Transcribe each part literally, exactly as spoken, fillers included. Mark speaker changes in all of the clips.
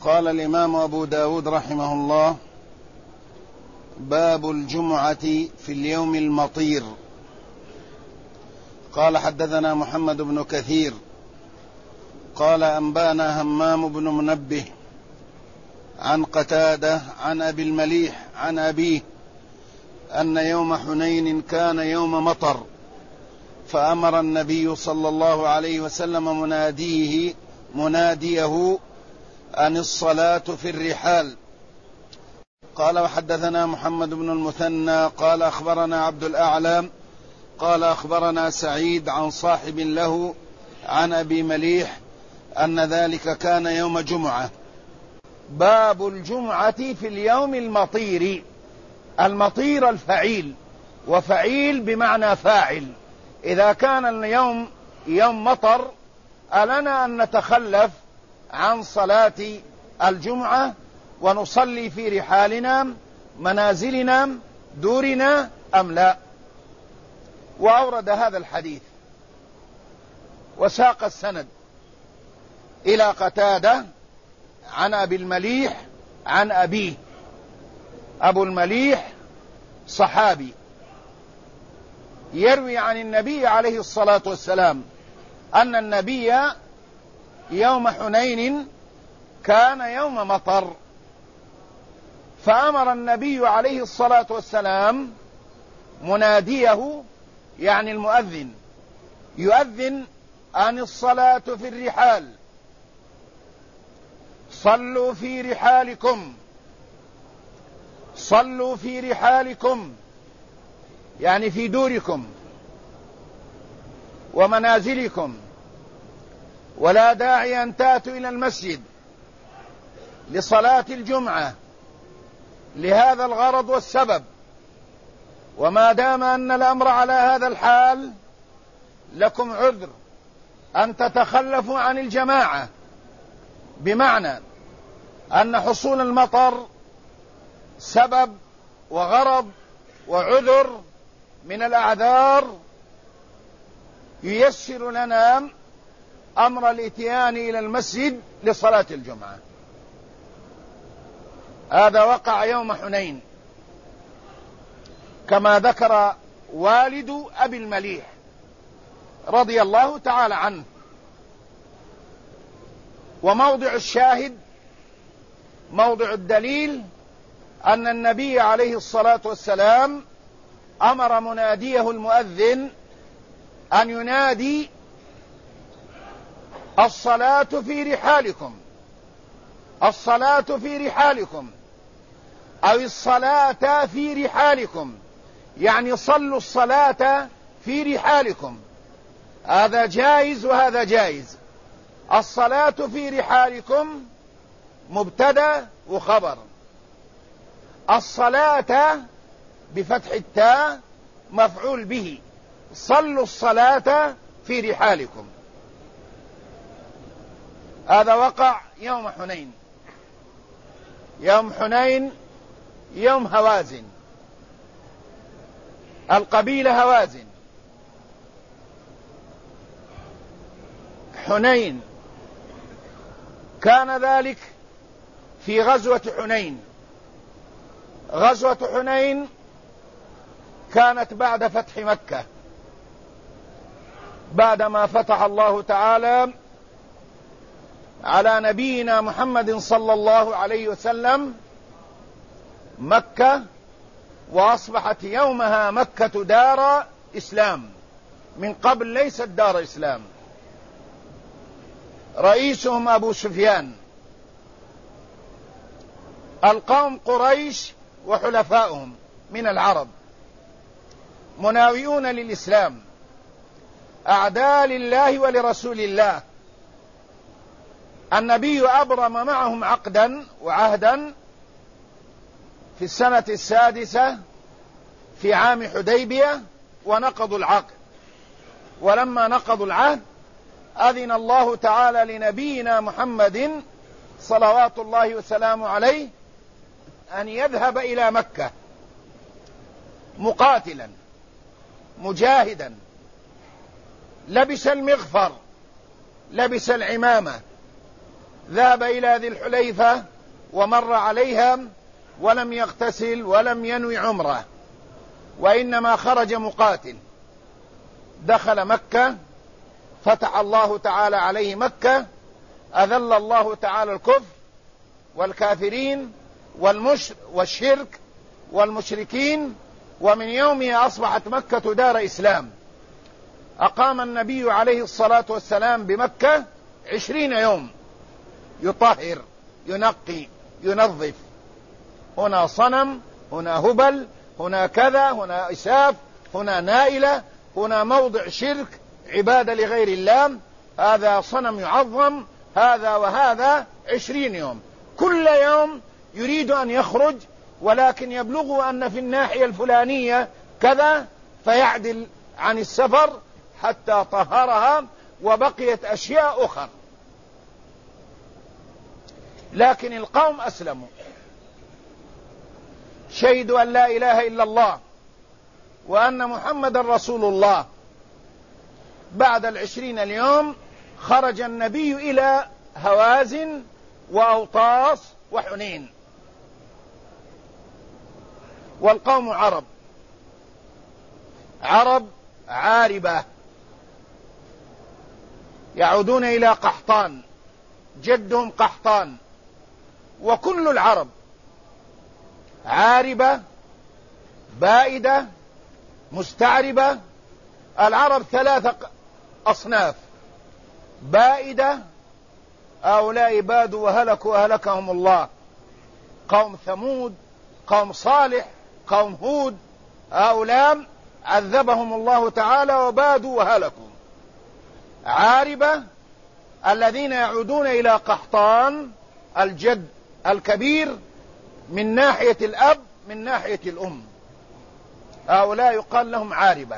Speaker 1: قال الإمام أبو داود رحمه الله: باب الجمعة في اليوم المطير. قال: حدثنا محمد بن كثير قال: أنبانا همام بن منبه عن قتادة عن أبي المليح عن أبيه أن يوم حنين كان يوم مطر، فأمر النبي صلى الله عليه وسلم مناديه مناديه أن الصلاة في الرحال. قال: وحدثنا محمد بن المثنى قال: أخبرنا عبد الأعلى قال: أخبرنا سعيد عن صاحب له عن أبي مليح أن ذلك كان يوم جمعة. باب الجمعة في اليوم المطير. المطير الفعيل، وفعيل بمعنى فاعل. إذا كان اليوم يوم مطر ألنا أن نتخلف عن صلاة الجمعة ونصلي في رحالنا منازلنا دورنا أم لا؟ وأورد هذا الحديث وساق السند إلى قتادة عن أبي المليح عن أبيه. أبو المليح صحابي يروي عن النبي عليه الصلاة والسلام أن النبي يوم حنين كان يوم مطر، فأمر النبي عليه الصلاة والسلام مناديه يعني المؤذن يؤذن عن الصلاة في الرحال، صلوا في رحالكم، صلوا في رحالكم يعني في دوركم ومنازلكم، ولا داعي أن تأتوا إلى المسجد لصلاة الجمعة لهذا الغرض والسبب. وما دام أن الأمر على هذا الحال لكم عذر أن تتخلفوا عن الجماعة، بمعنى أن حصول المطر سبب وغرض وعذر من الأعذار ييسر لنا أمر الإتيان إلى المسجد لصلاة الجمعة. هذا وقع يوم حنين كما ذكر والد أبي المليح رضي الله تعالى عنه. وموضع الشاهد موضع الدليل أن النبي عليه الصلاة والسلام أمر مناديه المؤذن أن ينادي الصلاة في رحالكم، الصلاة في رحالكم، أو الصلاة في رحالكم، يعني صلوا الصلاة في رحالكم. هذا جائز وهذا جائز. الصلاة في رحالكم مبتدأ وخبر، الصلاة بفتح التاء مفعول به، صلوا الصلاة في رحالكم. هذا وقع يوم حنين. يوم حنين يوم هوازن، القبيلة هوازن. حنين كان ذلك في غزوة حنين. غزوة حنين كانت بعد فتح مكة، بعدما فتح الله تعالى على نبينا محمد صلى الله عليه وسلم مكة، وأصبحت يومها مكة دار إسلام، من قبل ليست دار إسلام. رئيسهم أبو سفيان، القوم قريش وحلفاؤهم من العرب مناوئون للإسلام، أعداء لله ولرسول الله. النبي أبرم معهم عقدا وعهدا في السنة السادسة في عام حديبية، ونقضوا العقد. ولما نقضوا العهد أذن الله تعالى لنبينا محمد صلوات الله وسلامه عليه أن يذهب إلى مكة مقاتلا مجاهدا، لبس المغفر، لبس العمامة، ذهب إلى ذي الحليفة ومر عليها ولم يغتسل ولم ينوي عمره، وإنما خرج مقاتل. دخل مكة، فتح الله تعالى عليه مكة، أذل الله تعالى الكفر والكافرين والشرك والمشركين، ومن يومها أصبحت مكة دار إسلام. أقام النبي عليه الصلاة والسلام بمكة عشرين يوم يطهر ينقي ينظف، هنا صنم، هنا هبل، هنا كذا، هنا إساف، هنا نائلة، هنا موضع شرك عبادة لغير الله، هذا صنم يعظم، هذا وهذا. عشرين يوم، كل يوم يريد أن يخرج، ولكن يبلغ أن في الناحية الفلانية كذا، فيعدل عن السفر حتى طهرها، وبقيت أشياء أخرى. لكن القوم أسلموا، شهدوا أن لا إله إلا الله وأن محمد رسول الله. بعد العشرين اليوم خرج النبي إلى هوازن وأوطاس وحنين، والقوم عرب عرب عاربة، يعودون إلى قحطان، جدهم قحطان. وكل العرب عاربة بائدة مستعربة. العرب ثلاثة أصناف: بائدة، هؤلاء بادوا وهلكوا وهلكهم الله، قوم ثمود، قوم صالح، قوم هود، هؤلاء عذبهم الله تعالى وبادوا وهلكوا. عاربة الذين يعودون إلى قحطان الجد الكبير من ناحية الأب من ناحية الأم، هؤلاء يقال لهم عاربة.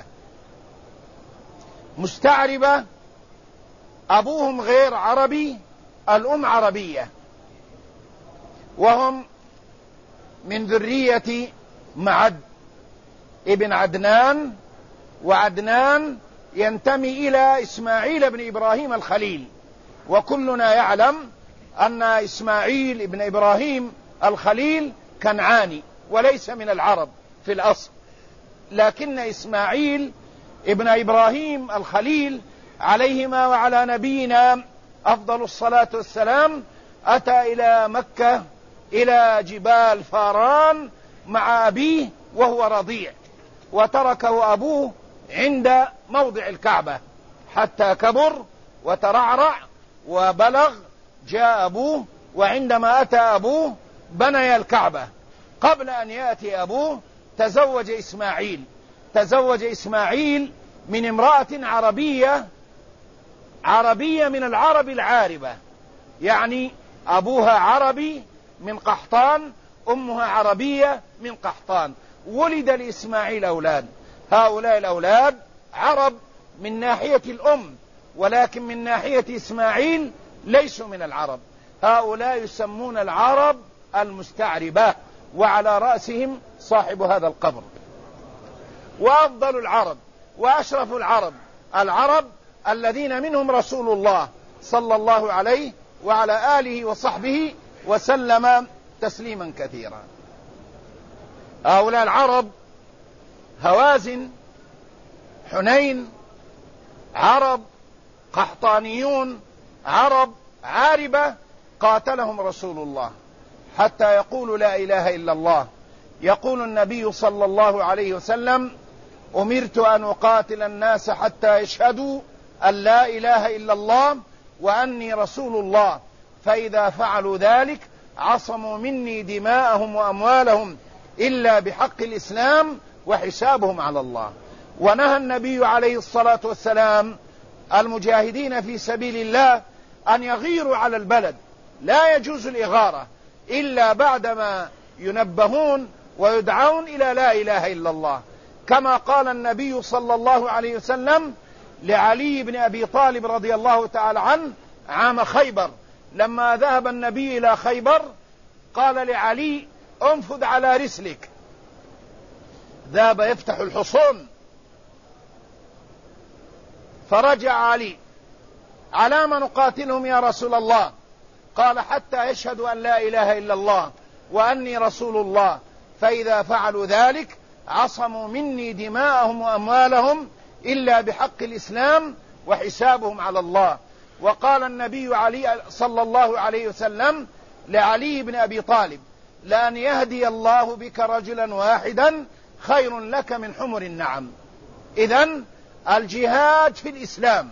Speaker 1: مستعربة أبوهم غير عربي، الأم عربية، وهم من ذرية معد ابن عدنان، وعدنان ينتمي إلى إسماعيل بن إبراهيم الخليل. وكلنا يعلم أن إسماعيل ابن إبراهيم الخليل كنعاني وليس من العرب في الأصل، لكن إسماعيل ابن إبراهيم الخليل عليهما وعلى نبينا أفضل الصلاة والسلام أتى إلى مكة إلى جبال فاران مع أبيه وهو رضيع، وتركه أبوه عند موضع الكعبة حتى كبر وترعرع وبلغ، جاء أبوه، وعندما أتى أبوه بني الكعبة. قبل أن يأتي أبوه تزوج إسماعيل تزوج إسماعيل من امرأة عربية عربية من العرب العاربة، يعني أبوها عربي من قحطان، أمها عربية من قحطان. ولد لإسماعيل أولاد، هؤلاء الأولاد عرب من ناحية الأم، ولكن من ناحية إسماعيل ليسوا من العرب، هؤلاء يسمون العرب المستعربة، وعلى رأسهم صاحب هذا القبر. وأفضل العرب وأشرف العرب العرب الذين منهم رسول الله صلى الله عليه وعلى آله وصحبه وسلم تسليما كثيرا. هؤلاء العرب هوازن، حنين، عرب قحطانيون، عرب عاربة، قاتلهم رسول الله حتى يقولوا لا إله إلا الله. يقول النبي صلى الله عليه وسلم: أمرت أن أقاتل الناس حتى يشهدوا أن لا إله إلا الله وأني رسول الله، فإذا فعلوا ذلك عصموا مني دماءهم وأموالهم إلا بحق الإسلام وحسابهم على الله. ونهى النبي عليه الصلاة والسلام المجاهدين في سبيل الله أن يغيروا على البلد، لا يجوز الإغارة إلا بعدما ينبهون ويدعون إلى لا إله إلا الله، كما قال النبي صلى الله عليه وسلم لعلي بن أبي طالب رضي الله تعالى عنه عام خيبر، لما ذهب النبي إلى خيبر قال لعلي: انفذ على رسلك. ذهب يفتح الحصون، فرجع علي: على ما نقاتلهم يا رسول الله؟ قال حتى يشهدوا أن لا إله إلا الله وأني رسول الله، فإذا فعلوا ذلك عصموا مني دماءهم وأموالهم إلا بحق الإسلام وحسابهم على الله. وقال النبي علي صلى الله عليه وسلم لعلي بن أبي طالب: لأن يهدي الله بك رجلا واحدا خير لك من حمر النعم. إذن الجهاد في الإسلام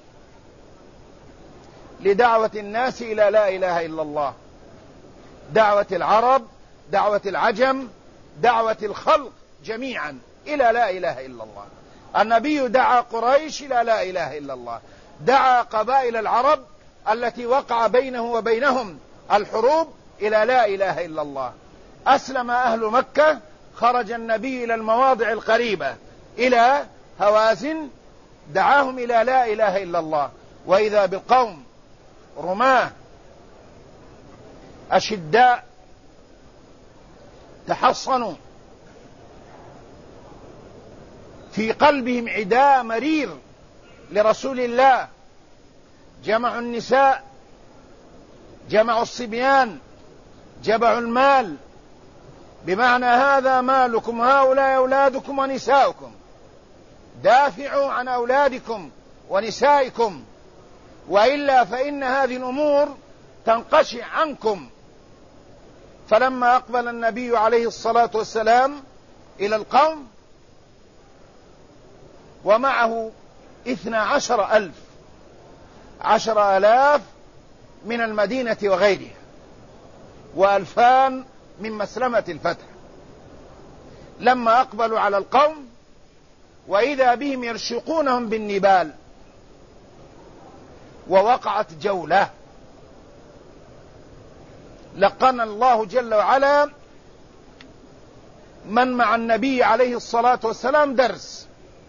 Speaker 1: لدعوة الناس إلى لا إله إلا الله، دعوة العرب، دعوة العجم، دعوة الخلق جميعا إلى لا إله إلا الله. النبي دعا قريش إلى لا إله إلا الله، دعا قبائل العرب التي وقع بينه وبينهم الحروب إلى لا إله إلا الله. أسلم أهل مكة، خرج النبي إلى المواضع القريبة إلى هوازن، دعاهم إلى لا إله إلا الله، وإذا بالقوم رماه أشداء تحصنوا في قلبهم عداء مرير لرسول الله، جمعوا النساء، جمعوا الصبيان، جمعوا المال، بمعنى هذا مالكم، هؤلاء أولادكم ونساؤكم، دافعوا عن أولادكم ونسائكم، وإلا فإن هذه الأمور تنقشع عنكم. فلما أقبل النبي عليه الصلاة والسلام إلى القوم ومعه اثنى عشر ألف، عشر آلاف من المدينة وغيرها، وألفان من مسلمة الفتح، لما أقبلوا على القوم وإذا بهم يرشقونهم بالنبال، ووقعت جولة. لقن الله جل وعلا من مع النبي عليه الصلاة والسلام درس،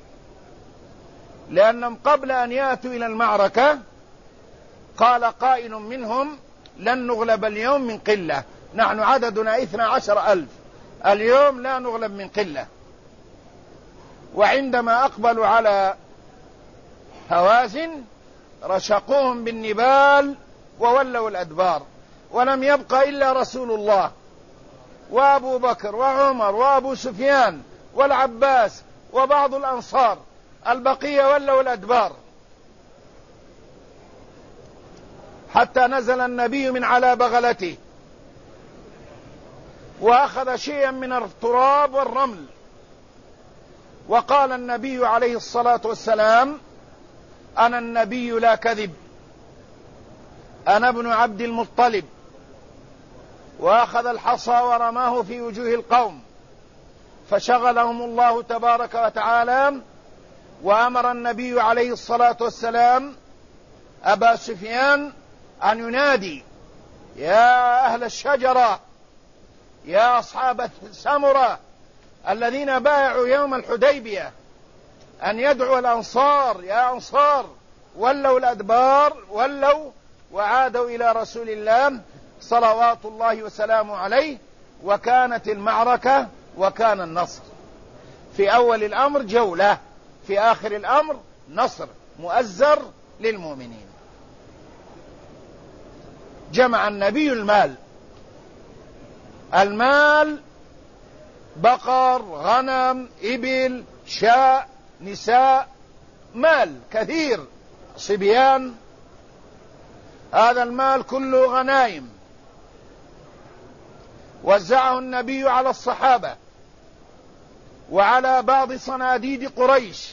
Speaker 1: لأنهم قبل أن يأتوا إلى المعركة قال قائل منهم: لن نغلب اليوم من قلة، نحن عددنا اثنى عشر ألف، اليوم لا نغلب من قلة. وعندما أقبلوا على هوازن رشقوهم بالنبال وولوا الأدبار، ولم يبق إلا رسول الله وأبو بكر وعمر وأبو سفيان والعباس وبعض الأنصار، البقية ولوا الأدبار، حتى نزل النبي من على بغلته وأخذ شيئا من التراب والرمل، وقال النبي عليه الصلاة والسلام: أنا النبي لا كذب، أنا ابن عبد المطلب. وأخذ الحصى ورماه في وجوه القوم، فشغلهم الله تبارك وتعالى، وأمر النبي عليه الصلاة والسلام أبا سفيان أن ينادي: يا أهل الشجرة، يا أصحاب السمرة الذين بايعوا يوم الحديبية، أن يدعو الأنصار: يا أنصار، ولوا الأدبار، ولوا وعادوا إلى رسول الله صلوات الله وسلامه عليه. وكانت المعركة وكان النصر، في أول الأمر جولة، في آخر الأمر نصر مؤزر للمؤمنين. جمع النبي المال، المال بقر، غنم، إبل، شاء، نساء، مال كثير، صبيان، هذا المال كله غنائم، وزعه النبي على الصحابة وعلى بعض صناديد قريش.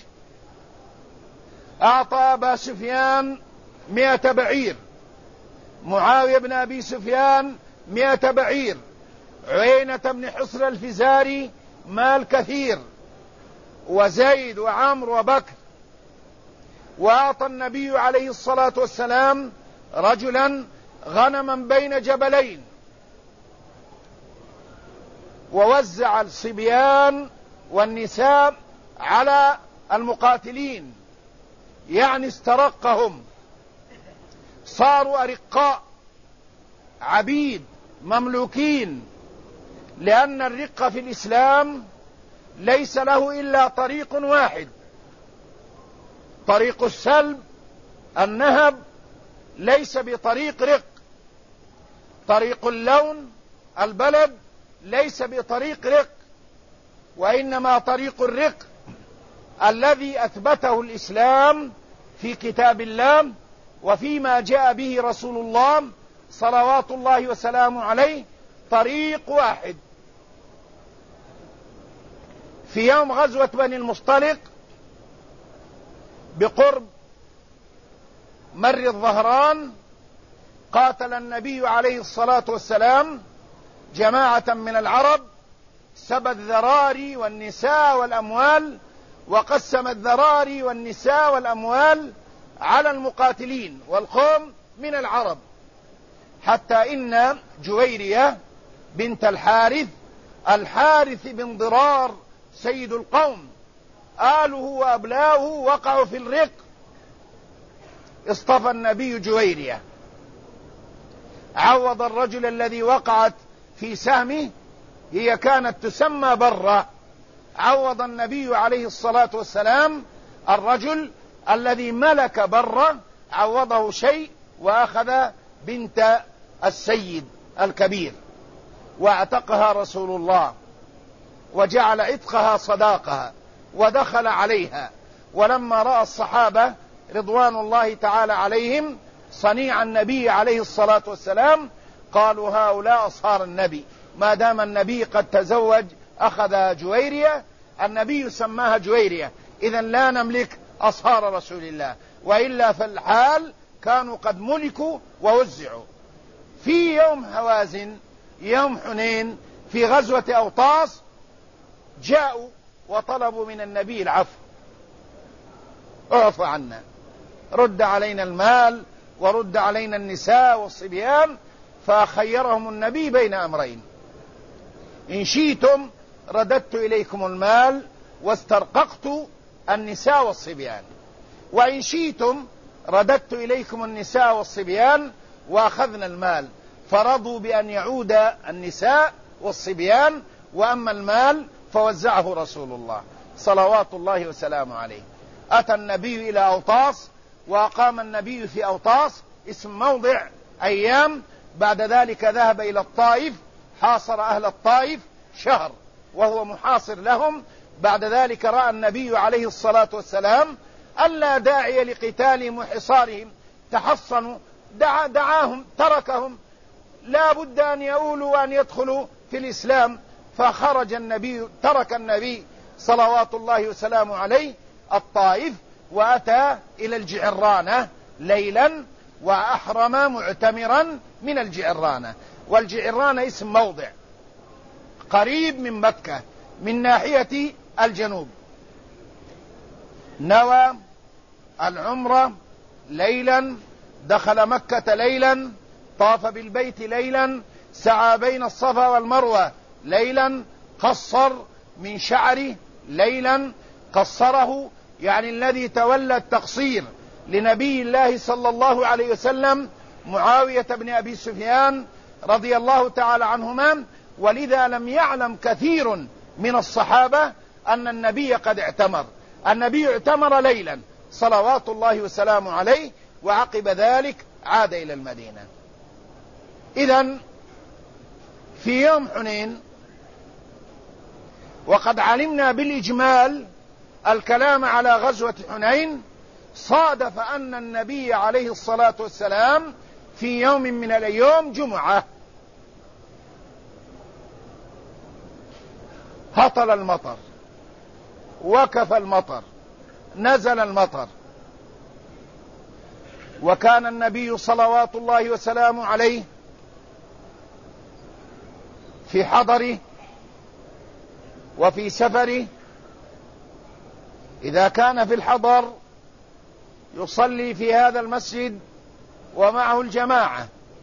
Speaker 1: أعطى أبا سفيان مئة بعير، معاوية بن أبي سفيان مئة بعير، عيينة بن حصر الفزاري مال كثير، وزيد وعمر وبكر. وأعطى النبي عليه الصلاة والسلام رجلا غنما بين جبلين، ووزع الصبيان والنساء على المقاتلين، يعني استرقهم، صاروا أرقاء، عبيد مملوكين، لأن الرق في الإسلام ليس له إلا طريق واحد، طريق السلب، النهب، ليس بطريق رق. طريق اللون البلد ليس بطريق رق، وإنما طريق الرق الذي أثبته الإسلام في كتاب الله وفيما جاء به رسول الله صلوات الله وسلامه عليه، طريق واحد. في يوم غزوة بني المصطلق بقرب مر الظهران قاتل النبي عليه الصلاة والسلام جماعة من العرب، سبى الذراري والنساء والأموال، وقسم الذراري والنساء والأموال على المقاتلين والقوم من العرب، حتى إن جويرية بنت الحارث الحارث بن ضرار سيد القوم آله وأبلاه وقعوا في الرق، اصطفى النبي جويرية، عوض الرجل الذي وقعت في سهمه، هي كانت تسمى برة، عوض النبي عليه الصلاة والسلام الرجل الذي ملك برة، عوضه شيء وأخذ بنت السيد الكبير واعتقها رسول الله، وجعل عتقها صداقها ودخل عليها. ولما رأى الصحابة رضوان الله تعالى عليهم صنيع النبي عليه الصلاة والسلام قالوا هؤلاء أصهار النبي، ما دام النبي قد تزوج أخذ جويرية، النبي سماها جويرية، إذن لا نملك أصهار رسول الله، وإلا في الحال كانوا قد ملكوا ووزعوا. في يوم هوازن يوم حنين في غزوة أوطاس جاءوا وطلبوا من النبي العفو، اعفو عنا، رد علينا المال ورد علينا النساء والصبيان. فخيرهم النبي بين أمرين: إن شئتم رددت إليكم المال واسترققت النساء والصبيان، وإن شئتم رددت إليكم النساء والصبيان وأخذنا المال. فرضوا بأن يعود النساء والصبيان، وأما المال فوزعه رسول الله صلوات الله وسلامه عليه. أتى النبي إلى أوطاس وأقام النبي في أوطاس اسم موضع أيام. بعد ذلك ذهب إلى الطائف، حاصر أهل الطائف شهر وهو محاصر لهم. بعد ذلك رأى النبي عليه الصلاة والسلام ألا داعي لقتالهم وحصارهم، تحصنوا، دعا دعاهم تركهم، لا بد أن يؤولوا وأن يدخلوا في الإسلام. فخرج النبي، ترك النبي صلوات الله وسلامه عليه الطائف وأتى إلى الجعرانة ليلا وأحرم معتمرا من الجعرانة. والجعرانة اسم موضع قريب من مكة من ناحية الجنوب. نوى العمرة ليلا، دخل مكة ليلا، طاف بالبيت ليلا، سعى بين الصفا والمروة ليلا، قصر من شعره ليلا، قصره يعني الذي تولى التقصير لنبي الله صلى الله عليه وسلم معاوية بن أبي سفيان رضي الله تعالى عنهما. ولذا لم يعلم كثير من الصحابة أن النبي قد اعتمر. النبي اعتمر ليلا صلوات الله وسلامه عليه، وعقب ذلك عاد إلى المدينة. إذن في يوم حنين، وقد علمنا بالإجمال الكلام على غزوة حنين، صادف أن النبي عليه الصلاة والسلام في يوم من الأيام جمعة هطل المطر، وكف المطر، نزل المطر، وكان النبي صلوات الله وسلامه عليه في حضره وفي سفره. إذا كان في الحضر يصلي في هذا المسجد ومعه الجماعة،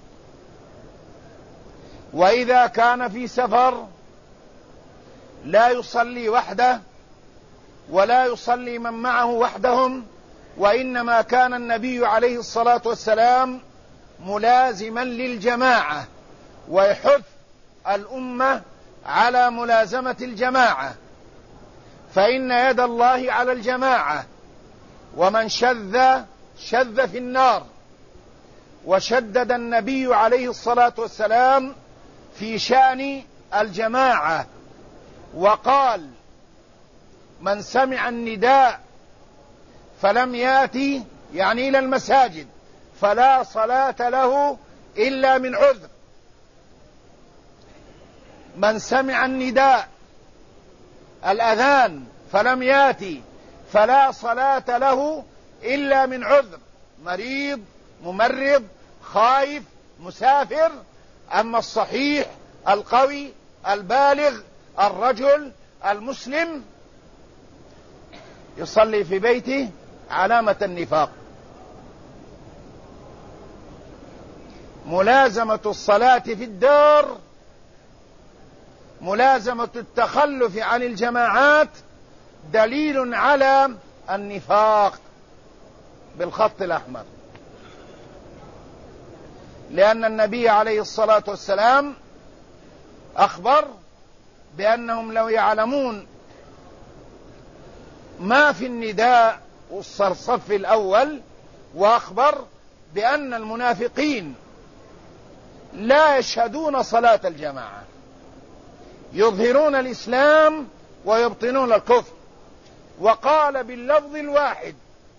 Speaker 1: وإذا كان في سفر لا يصلي وحده ولا يصلي من معه وحدهم، وإنما كان النبي عليه الصلاة والسلام ملازما للجماعة ويحث الأمة على ملازمة الجماعة، فإن يد الله على الجماعة، ومن شذ شذ في النار. وشدد النبي عليه الصلاة والسلام في شأن الجماعة، وقال: من سمع النداء فلم يأتي، يعني إلى المساجد، فلا صلاة له إلا من عذر. من سمع النداء الأذان فلم يأتي فلا صلاة له إلا من عذر: مريض، ممرض، خائف، مسافر. أما الصحيح القوي البالغ الرجل المسلم يصلي في بيته علامة النفاق. ملازمة الصلاة في الدار، ملازمة التخلف عن الجماعات دليل على النفاق بالخط الأحمر، لأن النبي عليه الصلاة والسلام أخبر بأنهم لو يعلمون ما في النداء والصف الأول، وأخبر بأن المنافقين لا يشهدون صلاة الجماعة، يظهرون الإسلام ويبطنون الكفر. وقال باللفظ الواحد: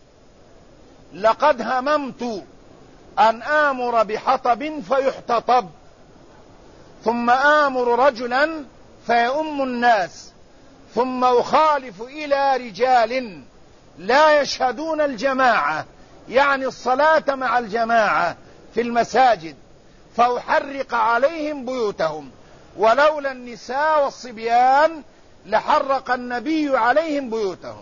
Speaker 1: لقد هممت أن آمر بحطب فيحتطب، ثم آمر رجلا فيؤم الناس، ثم أخالف إلى رجال لا يشهدون الجماعة، يعني الصلاة مع الجماعة في المساجد، فأحرق عليهم بيوتهم، ولولا النساء والصبيان لحرق النبي عليهم بيوتهم.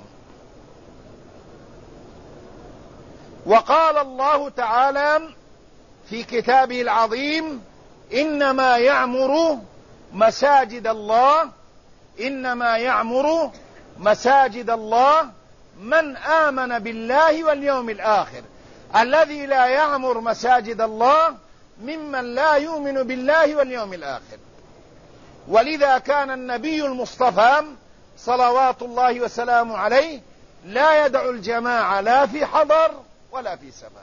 Speaker 1: وقال الله تعالى في كتابه العظيم: إنما يعمر مساجد الله إنما يعمر مساجد الله من آمن بالله واليوم الآخر. الذي لا يعمر مساجد الله ممن لا يؤمن بالله واليوم الآخر. ولذا كان النبي المصطفى صلوات الله وسلامه عليه لا يدع الجماعة لا في حضر ولا في سفر،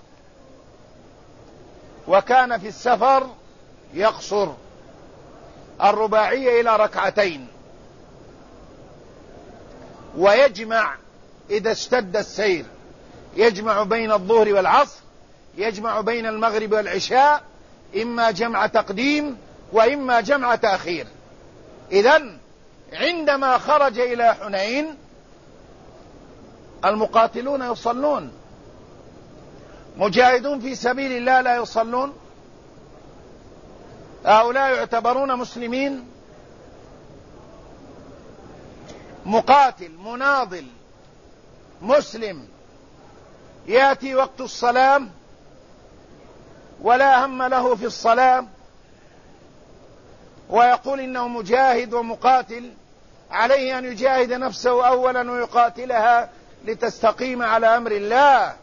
Speaker 1: وكان في السفر يقصر الرباعية إلى ركعتين، ويجمع إذا اشتد السير، يجمع بين الظهر والعصر، يجمع بين المغرب والعشاء، إما جمع تقديم وإما جمع تأخير. إذن عندما خرج إلى حنين المقاتلون يصلون، مجاهدون في سبيل الله لا يصلون، هؤلاء يعتبرون مسلمين. مقاتل مناضل مسلم يأتي وقت الصلاة ولا هم له في الصلاة، ويقول إنه مجاهد ومقاتل، عليه أن يجاهد نفسه أولا ويقاتلها لتستقيم على أمر الله،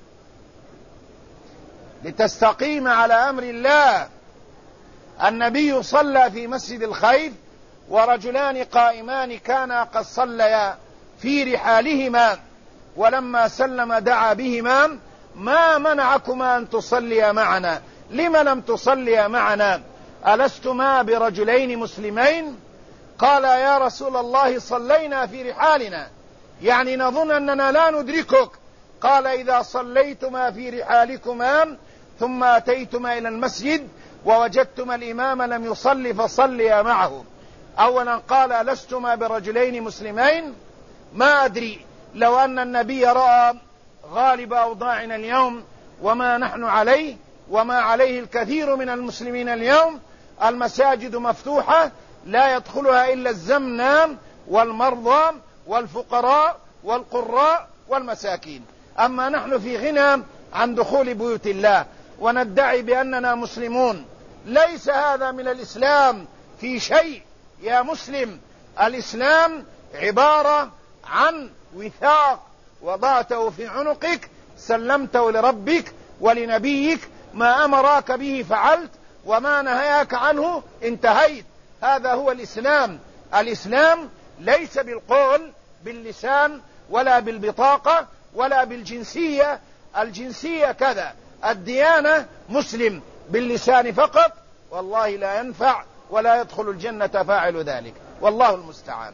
Speaker 1: لتستقيم على أمر الله. النبي صلى في مسجد الخيف ورجلان قائمان كانا قد صليا في رحالهما، ولما سلم دعا بهما: ما منعكما أن تصليا معنا؟ لم لم تصليا معنا؟ ألستما برجلين مسلمين؟ قال: يا رسول الله صلينا في رحالنا، يعني نظن أننا لا ندركك. قال: إذا صليتما في رحالكما ثم أتيتما إلى المسجد ووجدتما الإمام لم يصلي فصليا معه. أولا قال: لستما برجلين مسلمين؟ ما أدري، لو أن النبي رأى غالب أوضاعنا اليوم وما نحن عليه وما عليه الكثير من المسلمين اليوم، المساجد مفتوحة لا يدخلها إلا الزمنام والمرضى والفقراء والقراء والمساكين. أما نحن في غنى عن دخول بيوت الله وندعي بأننا مسلمون. ليس هذا من الإسلام في شيء يا مسلم. الإسلام عبارة عن وثاق وضعته في عنقك، سلمته لربك ولنبيك، ما أمراك به فعلت وما نهاك عنه انتهيت. هذا هو الإسلام. الإسلام ليس بالقول باللسان ولا بالبطاقة ولا بالجنسية. الجنسية كذا، الديانة مسلم باللسان فقط، والله لا ينفع ولا يدخل الجنة فاعل ذلك، والله المستعان.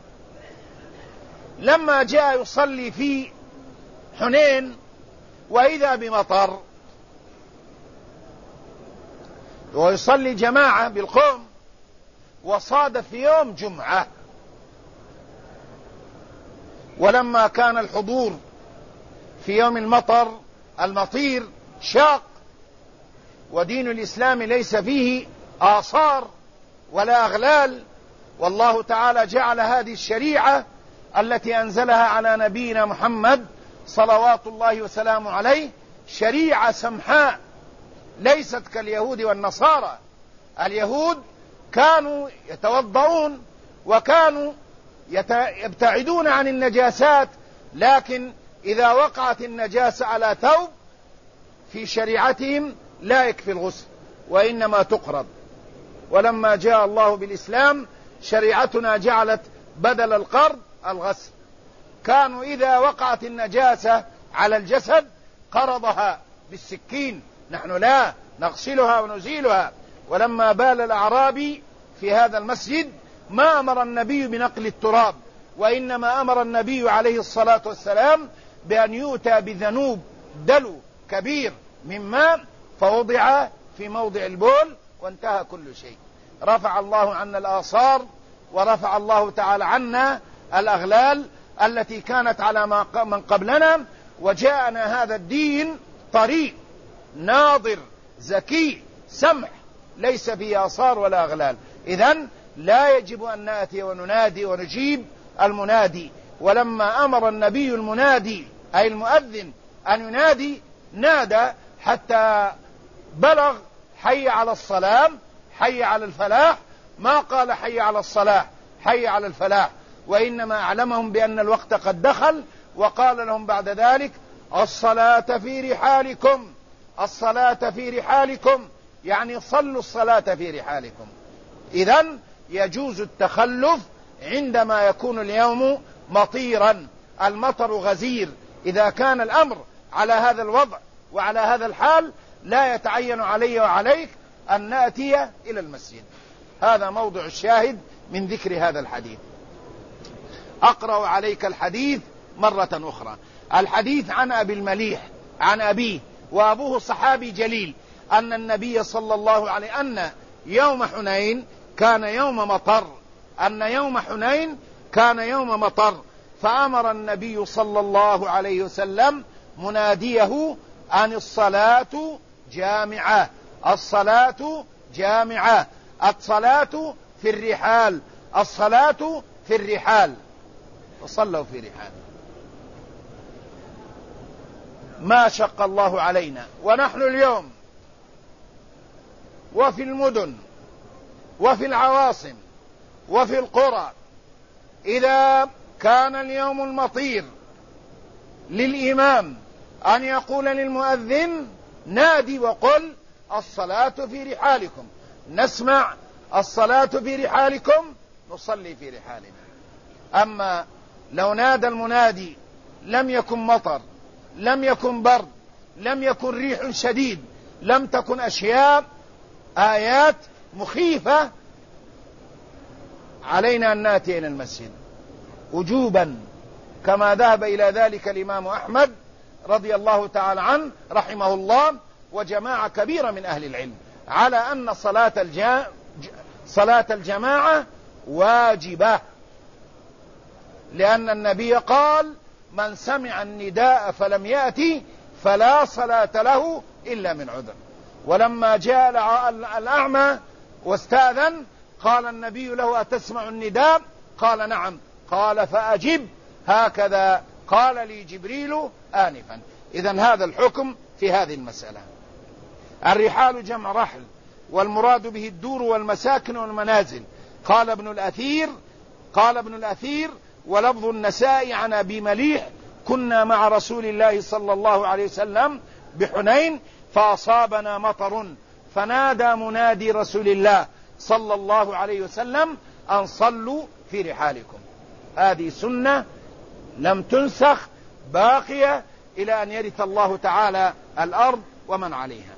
Speaker 1: لما جاء يصلي في حنين وإذا بمطر، ويصلي جماعة بالقوم، وصادف في يوم جمعة، ولما كان الحضور في يوم المطر المطير شاق، ودين الإسلام ليس فيه آثار ولا أغلال، والله تعالى جعل هذه الشريعة التي أنزلها على نبينا محمد صلوات الله وسلامه عليه شريعة سمحاء، ليست كاليهود والنصارى. اليهود كانوا يتوضؤون وكانوا يبتعدون عن النجاسات، لكن إذا وقعت النجاسة على ثوب في شريعتهم لا يكفي الغسل وإنما تقرض. ولما جاء الله بالإسلام شريعتنا جعلت بدل القرض الغسل. كانوا إذا وقعت النجاسة على الجسد قرضها بالسكين، نحن لا نغسلها ونزيلها. ولما بال الأعرابي في هذا المسجد ما أمر النبي بنقل التراب، وإنما أمر النبي عليه الصلاة والسلام بأن يؤتى بذنوب دلو كبير من ماء فوضع في موضع البول وانتهى كل شيء. رفع الله عنا الآثار، ورفع الله تعالى عنا الأغلال التي كانت على من قبلنا، وجاءنا هذا الدين طريق ناظر ذكي سمح ليس فيه آثار ولا أغلال. إذن لا يجب أن نأتي وننادي ونجيب المنادي. ولما أمر النبي المنادي أي المؤذن أن ينادي نادى حتى بلغ حي على الصلاة حي على الفلاح، ما قال حي على الصلاة حي على الفلاح، وإنما أعلمهم بأن الوقت قد دخل، وقال لهم بعد ذلك الصلاة في رحالكم، الصلاة في رحالكم، يعني صلوا الصلاة في رحالكم. إذن يجوز التخلف عندما يكون اليوم مطيرا، المطر غزير. إذا كان الأمر على هذا الوضع وعلى هذا الحال لا يتعين علي وعليك أن نأتي إلى المسجد. هذا موضع الشاهد من ذكر هذا الحديث. أقرأ عليك الحديث مرة أخرى. الحديث عن أبي المليح عن أبيه، وأبوه صحابي جليل، أن النبي صلى الله عليه أن يوم حنين كان يوم مطر أن يوم حنين كان يوم مطر فأمر النبي صلى الله عليه وسلم مناديه أن الصلاة جامعة، الصلاة جامعة، الصلاة في الرحال، الصلاة في الرحال، فصلوا في رحال. ما شق الله علينا، ونحن اليوم وفي المدن وفي العواصم وفي القرى إذا كان اليوم المطير للإمام أن يقول للمؤذن نادي وقل الصلاة في رحالكم، نسمع الصلاة في رحالكم نصلي في رحالنا. أما لو نادى المنادي لم يكن مطر، لم يكن برد، لم يكن ريح شديد، لم تكن أشياء آيات مخيفة، علينا أن نأتي إلى المسجد وجوبا، كما ذهب إلى ذلك الإمام أحمد رضي الله تعالى عنه رحمه الله وجماعة كبيرة من أهل العلم على أن صلاة الجا... صلاة الجماعة واجبة، لأن النبي قال من سمع النداء فلم يأتي فلا صلاة له إلا من عذر. ولما جاء الأعمى واستأذن قال النبي له أتسمع النداء؟ قال نعم، قال فأجب، هكذا قال لي جبريل آنفا. إذن هذا الحكم في هذه المسألة. الرحال جمع رحل، والمراد به الدور والمساكن والمنازل. قال ابن الأثير قال ابن الأثير ولفظ النسائي عن أبي مليح كنا مع رسول الله صلى الله عليه وسلم بحنين فأصابنا مطر فنادى منادي رسول الله صلى الله عليه وسلم أن صلوا في رحالكم. هذه سنة لم تنسخ، باقية إلى أن يرث الله تعالى الأرض ومن عليها.